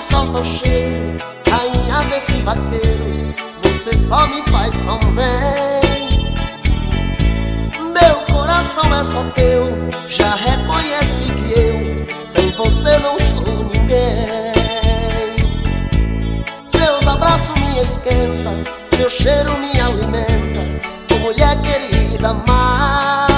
solta o cheiro, rainha desse vaqueiro, você só me faz tão bem. Meu coração é só teu, já reconhece que eu sem você não sou ninguém. Seus abraços me esquentam, seu cheiro me alimenta, ô mulher querida, amada.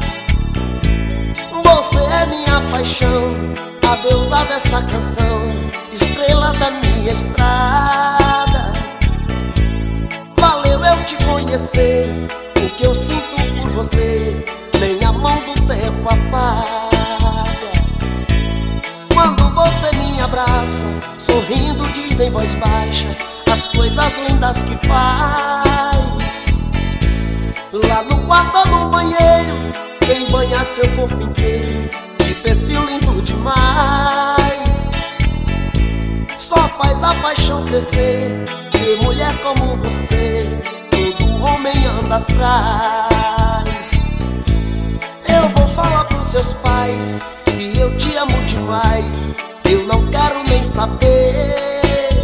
Você é minha paixão, a deusa dessa canção, estrela da minha estrada. Valeu eu te conhecer, o que eu sinto por você nem a mão do tempo apaga. Quando você me abraça, sorrindo diz em voz baixa as coisas lindas que faz. Lá no quarto ou no banheiro, quem banha seu corpo inteiro, de perfil lindo demais. Só faz a paixão crescer, que mulher como você todo homem anda atrás. Eu vou falar pros seus pais que eu te amo demais, eu não quero nem saber.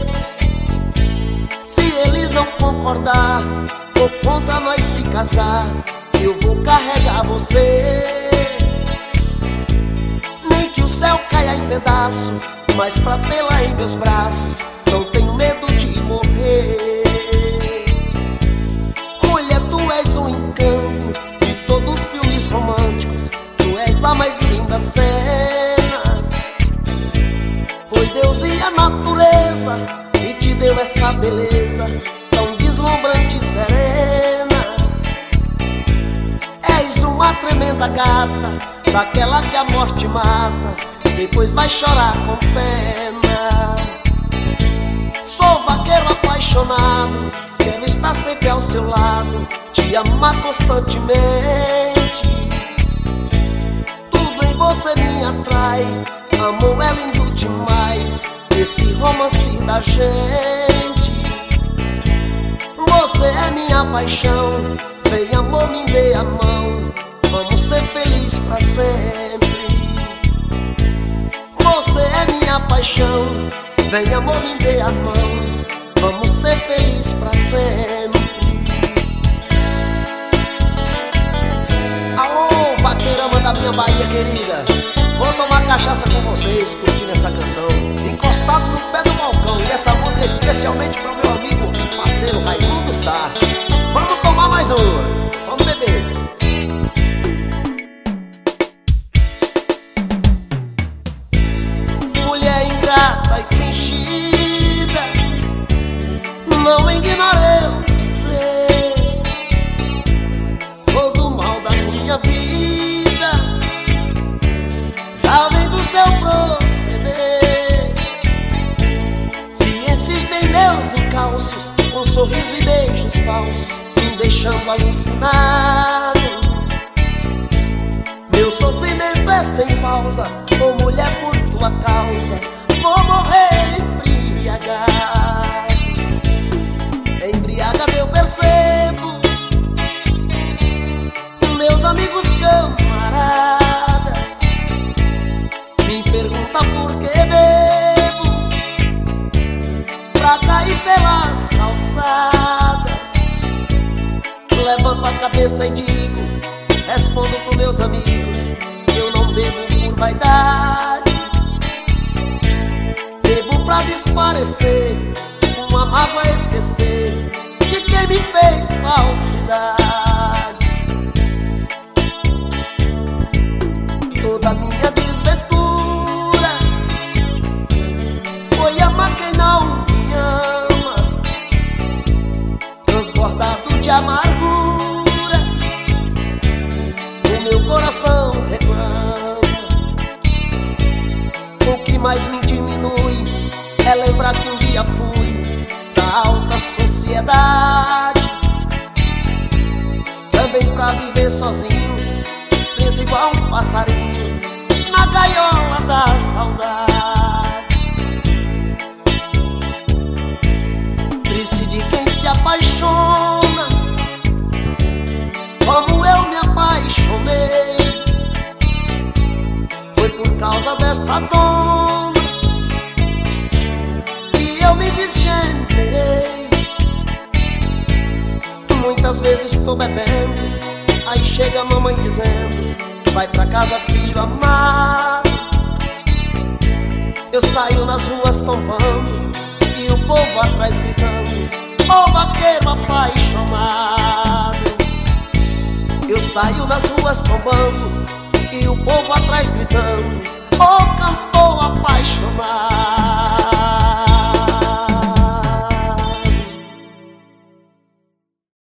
Se eles não concordar, vou contra nós se casar, eu vou carregar você. Nem que o céu caia em pedaço, mas pra tê-la em meus braços não tenho medo de morrer. Mulher, tu és um encanto de todos os filmes românticos, tu és a mais linda cena. Foi Deus e a natureza que te deu essa beleza tão deslumbrante e serena. És uma tremenda gata, daquela que a morte mata, depois vai chorar com pena. Sou vaqueiro apaixonado, quero estar sempre ao seu lado, te amar constantemente. Tudo em você me atrai, amor é lindo demais, esse romance da gente. Você é minha paixão, vem amor, me dê a mão, vamos ser felizes pra sempre. Você é minha paixão, vem amor, me dê a mão, vamos ser felizes pra sempre. Alô, vaqueirama da minha Bahia querida, vou tomar cachaça com vocês, curtindo essa canção, encostado no pé do balcão. E essa música é especialmente pro meu amigo e parceiro Raimundo Sá. Vamos tomar mais uma, vamos beber. Mulher ingrata e fingida, não ignore eu dizer todo mal da minha vida já vem do seu proceder. Se insistem meus encalços, com sorriso e beijos falsos, me deixando alucinado. Meu sofrimento é sem pausa, ô mulher, por tua causa vou morrer embriagado. Embriagado eu percebo, meus amigos camaradas me perguntam por que bebo, pra cair pelas calçadas. Levanto a cabeça e digo, respondo pros meus amigos, eu não bebo por vaidade, bebo pra desaparecer, uma mágoa esquecer de quem me fez falsidade. Toda minha desventura foi amar quem não me ama, transbordado de amargura, o meu coração reclama. O que mais me diminui é lembrar que um dia fui da alta sociedade, também pra viver sozinho, preso igual um passarinho na gaiola da saudade. Triste de quem se apaixona como eu me apaixonei, foi por causa desta dona me desenterei. Muitas vezes tô bebendo, aí chega a mamãe dizendo: vai pra casa, filho amado. Eu saio nas ruas tombando e o povo atrás gritando: ô vaqueiro apaixonado. Eu saio nas ruas tombando e o povo atrás gritando: ô cantor apaixonado.